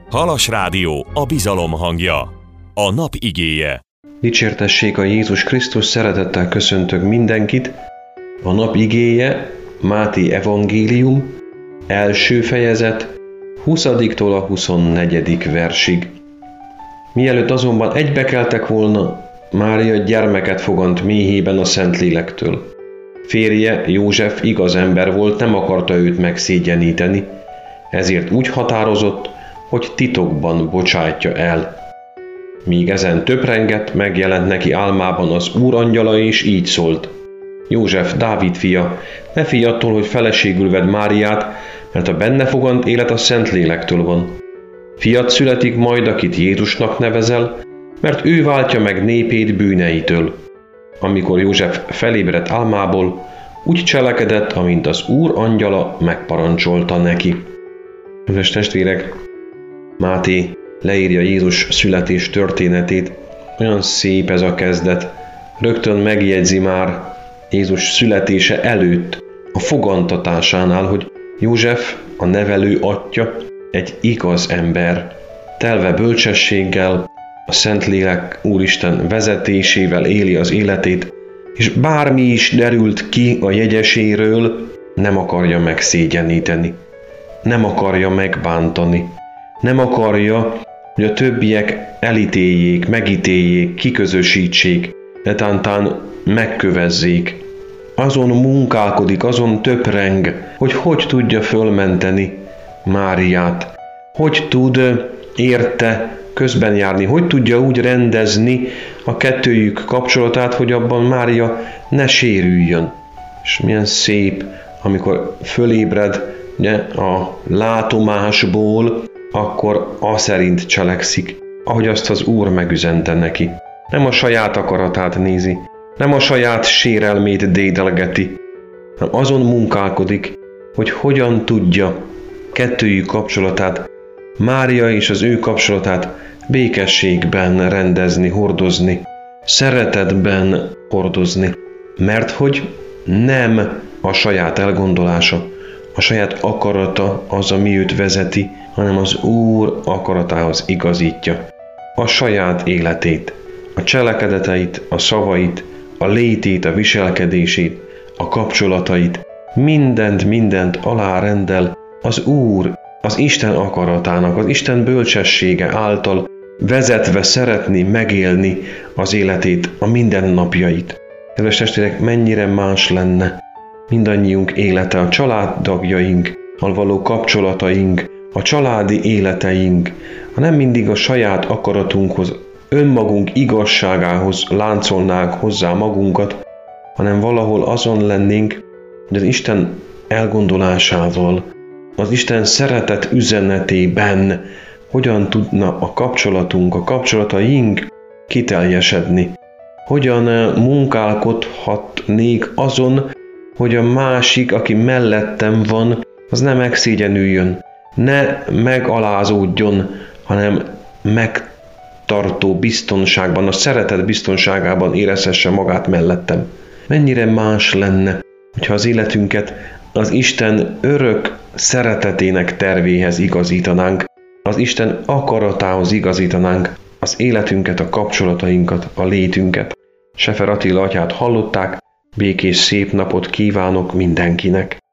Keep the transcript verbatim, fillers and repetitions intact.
Halas Rádió, a bizalom hangja. A nap igéje. Dicsértessék a Jézus Krisztus, szeretettel köszöntök mindenkit. A nap igéje, Máté evangélium, első fejezet, huszadiktól a huszonnegyedik versig. Mielőtt azonban egybekeltek volna, Mária gyermeket fogant méhében a Szentlélektől. Férje, József igaz ember volt, nem akarta őt megszégyeníteni, ezért úgy határozott, hogy titokban bocsátja el. Míg ezen töprengett, megjelent neki álmában az Úr angyala, és így szólt: József, Dávid fia, ne félj attól, hogy feleségül vedd Máriát, mert a benne fogant élet a Szentlélektől van. Fiat születik majd, akit Jézusnak nevezel, mert ő váltja meg népét bűneitől. Amikor József felébredt álmából, úgy cselekedett, amint az Úr angyala megparancsolta neki. Kedves testvérek, Máté leírja Jézus születés történetét. Olyan szép ez a kezdet. Rögtön megjegyzi már Jézus születése előtt, a fogantatásánál, hogy József, a nevelő atya, egy igaz ember, telve bölcsességgel, a Szentlélek Úristen vezetésével éli az életét, és bármi is derült ki a jegyeséről, nem akarja megszégyeníteni, nem akarja megbántani, nem akarja, hogy a többiek elítéljék, megítéljék, kiközösítsék, netántán megkövezzék. Azon munkálkodik, azon töpreng, hogy hogy tudja fölmenteni Máriát, hogy tud érte közben járni, hogy tudja úgy rendezni a kettőjük kapcsolatát, hogy abban Mária ne sérüljön. És milyen szép, amikor fölébred ugye, a látomásból, akkor az szerint cselekszik, ahogy azt az Úr megüzente neki. Nem a saját akaratát nézi, nem a saját sérelmét dédelgeti, hanem azon munkálkodik, hogy hogyan tudja kettőjük kapcsolatát, Mária és az ő kapcsolatát békességben rendezni, hordozni, szeretetben hordozni. Mert hogy nem a saját elgondolása, a saját akarata az, ami őt vezeti, hanem az Úr akaratához igazítja a saját életét, a cselekedeteit, a szavait, a létét, a viselkedését, a kapcsolatait, mindent, mindent alárendel az Úr, az Isten akaratának, az Isten bölcsessége által vezetve szeretni, megélni az életét, a mindennapjait. Kedves testvérek, mennyire más lenne mindannyiunk élete, a családtagjainkkal való kapcsolataink, a családi életeink, ha nem mindig a saját akaratunkhoz, önmagunk igazságához láncolnánk hozzá magunkat, hanem valahol azon lennénk, hogy az Isten elgondolásával, az Isten szeretet üzenetében hogyan tudna a kapcsolatunk, a kapcsolataink kiteljesedni. Hogyan munkálkodhatnék azon, hogy a másik, aki mellettem van, az ne megszégyenüljön, ne megalázódjon, hanem megtartó biztonságban, a szeretet biztonságában érezhesse magát mellettem. Mennyire más lenne, hogyha az életünket az Isten örök szeretetének tervéhez igazítanánk, az Isten akaratához igazítanánk az életünket, a kapcsolatainkat, a létünket. Sefer Attila atyát hallották, békés szép napot kívánok mindenkinek!